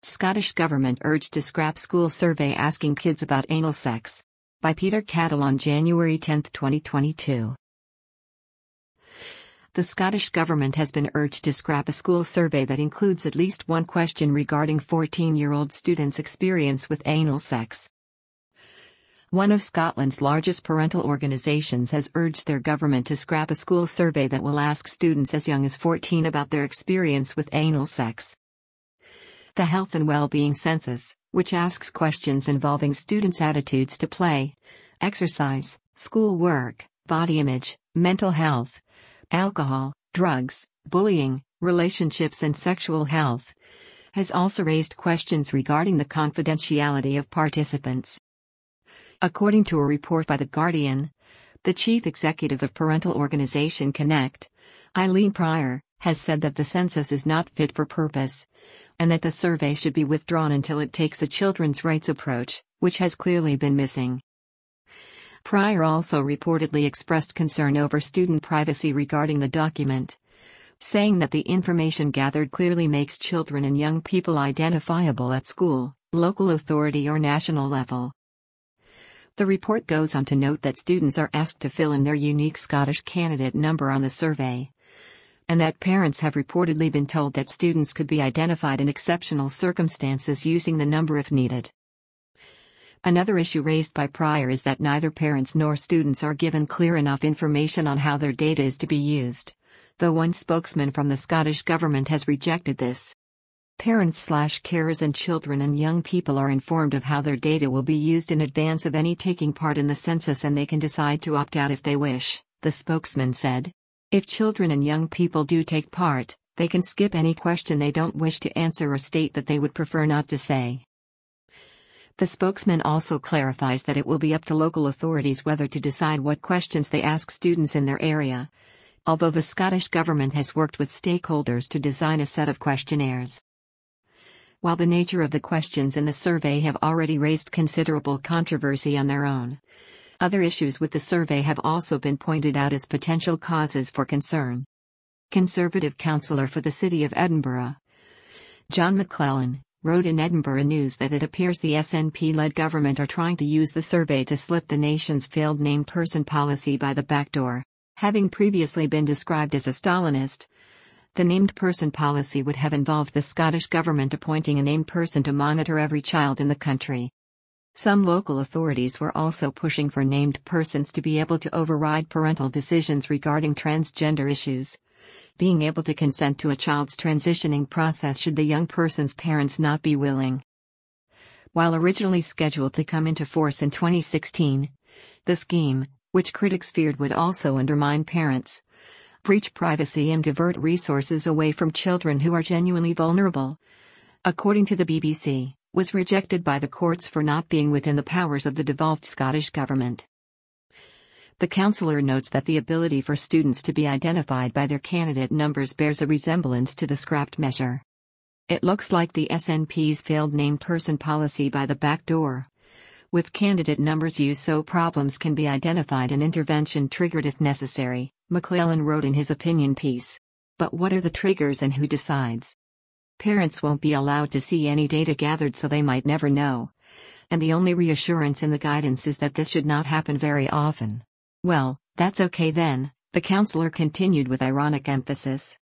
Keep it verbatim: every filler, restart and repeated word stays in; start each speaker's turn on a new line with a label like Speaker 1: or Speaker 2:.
Speaker 1: Scottish Government urged to scrap school survey asking kids about anal sex. By Peter Cattle on January tenth twenty twenty-two. The Scottish Government has been urged to scrap a school survey that includes at least one question regarding fourteen-year-old students' experience with anal sex. One of Scotland's largest parental organisations has urged their government to scrap a school survey that will ask students as young as fourteen about their experience with anal sex. The Health and Wellbeing Census, which asks questions involving students' attitudes to play, exercise, school work, body image, mental health, alcohol, drugs, bullying, relationships and sexual health, has also raised questions regarding the confidentiality of participants. According to a report by The Guardian, the chief executive of parental organisation Connect, Eileen Pryor, has said that the census is not fit for purpose, and that the survey should be withdrawn until it takes a children's rights approach, which has clearly been missing. Pryor also reportedly expressed concern over student privacy regarding the document, saying that the information gathered clearly makes children and young people identifiable at school, local authority or national level. The report goes on to note that students are asked to fill in their unique Scottish candidate number on the survey, and that parents have reportedly been told that students could be identified in exceptional circumstances using the number if needed. Another issue raised by Pryor is that neither parents nor students are given clear enough information on how their data is to be used, though one spokesman from the Scottish Government has rejected this. Parents slash carers and children and young people are informed of how their data will be used in advance of any taking part in the census, and they can decide to opt out if they wish, the spokesman said. If children and young people do take part, they can skip any question they don't wish to answer or state that they would prefer not to say. The spokesman also clarifies that it will be up to local authorities whether to decide what questions they ask students in their area, although the Scottish Government has worked with stakeholders to design a set of questionnaires. While the nature of the questions in the survey have already raised considerable controversy on their own, other issues with the survey have also been pointed out as potential causes for concern. Conservative councillor for the City of Edinburgh, John McClellan, wrote in Edinburgh News that it appears the S N P-led government are trying to use the survey to slip the nation's failed named person policy by the back door. Having previously been described as a Stalinist, the named person policy would have involved the Scottish Government appointing a named person to monitor every child in the country. Some local authorities were also pushing for named persons to be able to override parental decisions regarding transgender issues, being able to consent to a child's transitioning process should the young person's parents not be willing. While originally scheduled to come into force in twenty sixteen, the scheme, which critics feared would also undermine parents, breach privacy and divert resources away from children who are genuinely vulnerable, according to the B B C, was rejected by the courts for not being within the powers of the devolved Scottish Government. The councillor notes that the ability for students to be identified by their candidate numbers bears a resemblance to the scrapped measure. It looks like the S N P's failed named person policy by the back door, with candidate numbers used so problems can be identified and intervention triggered if necessary, McClellan wrote in his opinion piece. But what are the triggers and who decides? Parents won't be allowed to see any data gathered, so they might never know. And the only reassurance in the guidance is that this should not happen very often. Well, that's okay then, the councillor continued with ironic emphasis.